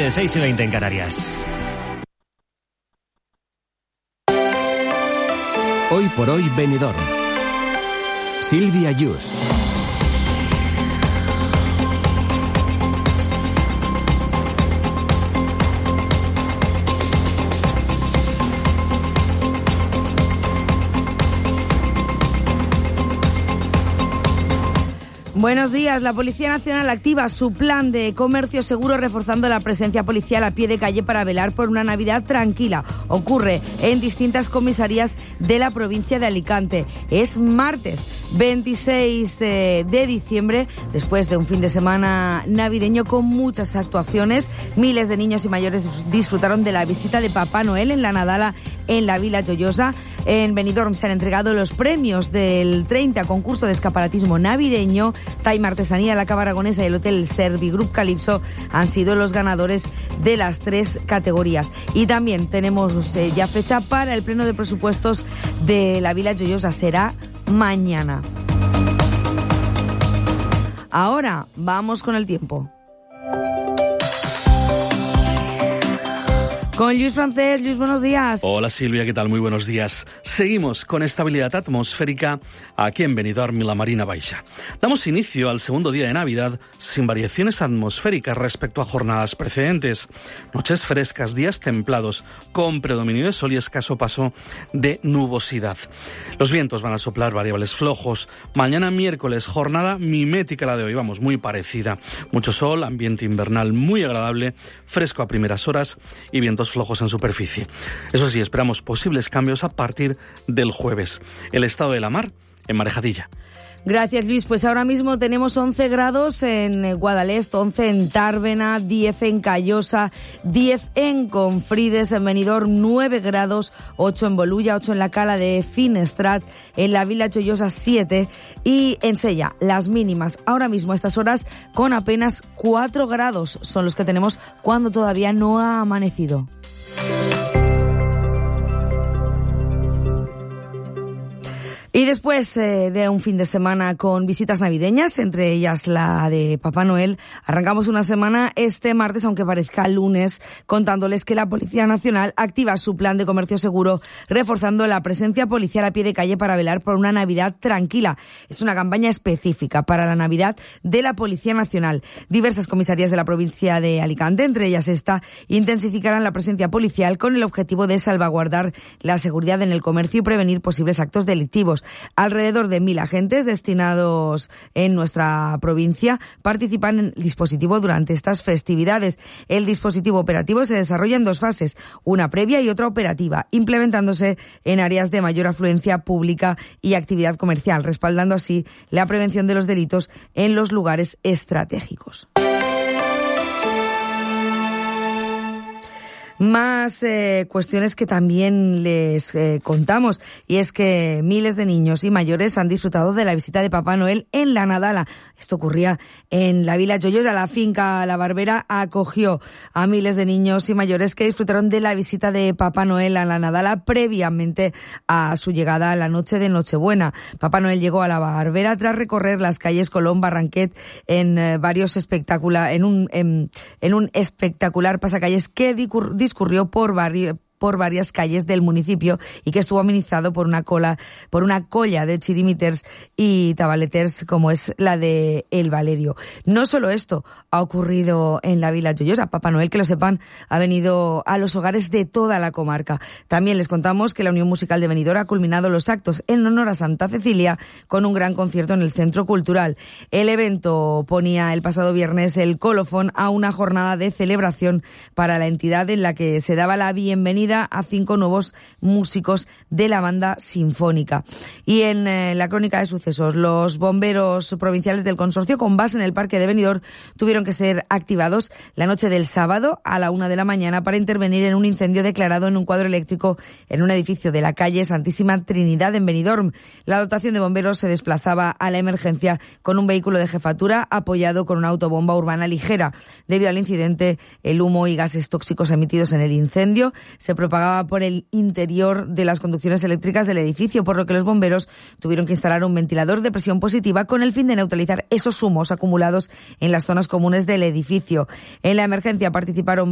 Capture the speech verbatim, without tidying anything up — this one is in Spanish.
veinte, seis y veinte en Canarias. Hoy por hoy Benidorm. Silvia Yus. Buenos días. La Policía Nacional activa su plan de comercio seguro, reforzando la presencia policial a pie de calle para velar por una Navidad tranquila. Ocurre en distintas comisarías de la provincia de Alicante. Es martes veintiséis de diciembre, después de un fin de semana navideño con muchas actuaciones. Miles de niños y mayores disfrutaron de la visita de Papá Noel en la Nadala, en la Vila Joiosa. En Benidorm se han entregado los premios del treinta concurso de escaparatismo navideño. Taima Artesanía, la Cava Aragonesa y el Hotel Servigroup Calypso han sido los ganadores de las tres categorías. Y también tenemos eh, ya fecha para el pleno de presupuestos de la Vila Joiosa. Será mañana. Ahora vamos con el tiempo. Con Luis Francés. Luis, buenos días. Hola Silvia, ¿qué tal? Muy buenos días. Seguimos con estabilidad atmosférica aquí en Benidorm y la Marina Baixa. Damos inicio al segundo día de Navidad sin variaciones atmosféricas respecto a jornadas precedentes. Noches frescas, días templados, con predominio de sol y escaso paso de nubosidad. Los vientos van a soplar variables flojos. Mañana miércoles, jornada mimética a la de hoy, vamos, muy parecida. Mucho sol, ambiente invernal muy agradable, fresco a primeras horas y vientos flojos en superficie. Eso sí, esperamos posibles cambios a partir del jueves. El estado de la mar en marejadilla. Gracias, Luis. Pues ahora mismo tenemos once grados en Guadalest, once en Tárvena, diez en Callosa, diez en Confrides, en Benidorm nueve grados, ocho en Bolulla, ocho en la Cala de Finestrat, en la Vila Joiosa siete y en Sella las mínimas ahora mismo a estas horas con apenas cuatro grados son los que tenemos cuando todavía no ha amanecido. Y después eh, de un fin de semana con visitas navideñas, entre ellas la de Papá Noel, arrancamos una semana este martes, aunque parezca lunes, contándoles que la Policía Nacional activa su plan de comercio seguro, reforzando la presencia policial a pie de calle para velar por una Navidad tranquila. Es una campaña específica para la Navidad de la Policía Nacional. Diversas comisarías de la provincia de Alicante, entre ellas esta, intensificarán la presencia policial con el objetivo de salvaguardar la seguridad en el comercio y prevenir posibles actos delictivos. Alrededor de mil agentes destinados en nuestra provincia participan en el dispositivo durante estas festividades. El dispositivo operativo se desarrolla en dos fases, una previa y otra operativa, implementándose en áreas de mayor afluencia pública y actividad comercial, respaldando así la prevención de los delitos en los lugares estratégicos. Más eh, cuestiones que también les eh, contamos, y es que miles de niños y mayores han disfrutado de la visita de Papá Noel en la Nadala. Esto ocurría en la Vila Joiosa. La finca La Barbera acogió a miles de niños y mayores que disfrutaron de la visita de Papá Noel a la Nadala previamente a su llegada a la noche de Nochebuena. Papá Noel llegó a La Barbera tras recorrer las calles Colón, Barranquet en eh, varios espectáculos, en un en, en un espectacular pasacalles que discurrió discurrió por varios por varias calles del municipio y que estuvo amenizado por una cola, por una colla de chirimiters y tabaleters como es la de El Valerio. No solo esto ha ocurrido en la Vila Joiosa. Papá Noel, que lo sepan, ha venido a los hogares de toda la comarca. También les contamos que la Unión Musical de Benidorm ha culminado los actos en honor a Santa Cecilia con un gran concierto en el Centro Cultural. El evento ponía el pasado viernes el colofón a una jornada de celebración para la entidad en la que se daba la bienvenida a cinco nuevos músicos de la banda sinfónica. Y en eh, la crónica de sucesos, los bomberos provinciales del consorcio, con base en el parque de Benidorm, tuvieron que ser activados la noche del sábado a la una de la mañana para intervenir en un incendio declarado en un cuadro eléctrico en un edificio de la calle Santísima Trinidad en Benidorm. La dotación de bomberos se desplazaba a la emergencia con un vehículo de jefatura apoyado con una autobomba urbana ligera. Debido al incidente, el humo y gases tóxicos emitidos en el incendio se propagaba por el interior de las conducciones eléctricas del edificio, por lo que los bomberos tuvieron que instalar un ventilador de presión positiva con el fin de neutralizar esos humos acumulados en las zonas comunes del edificio. En la emergencia participaron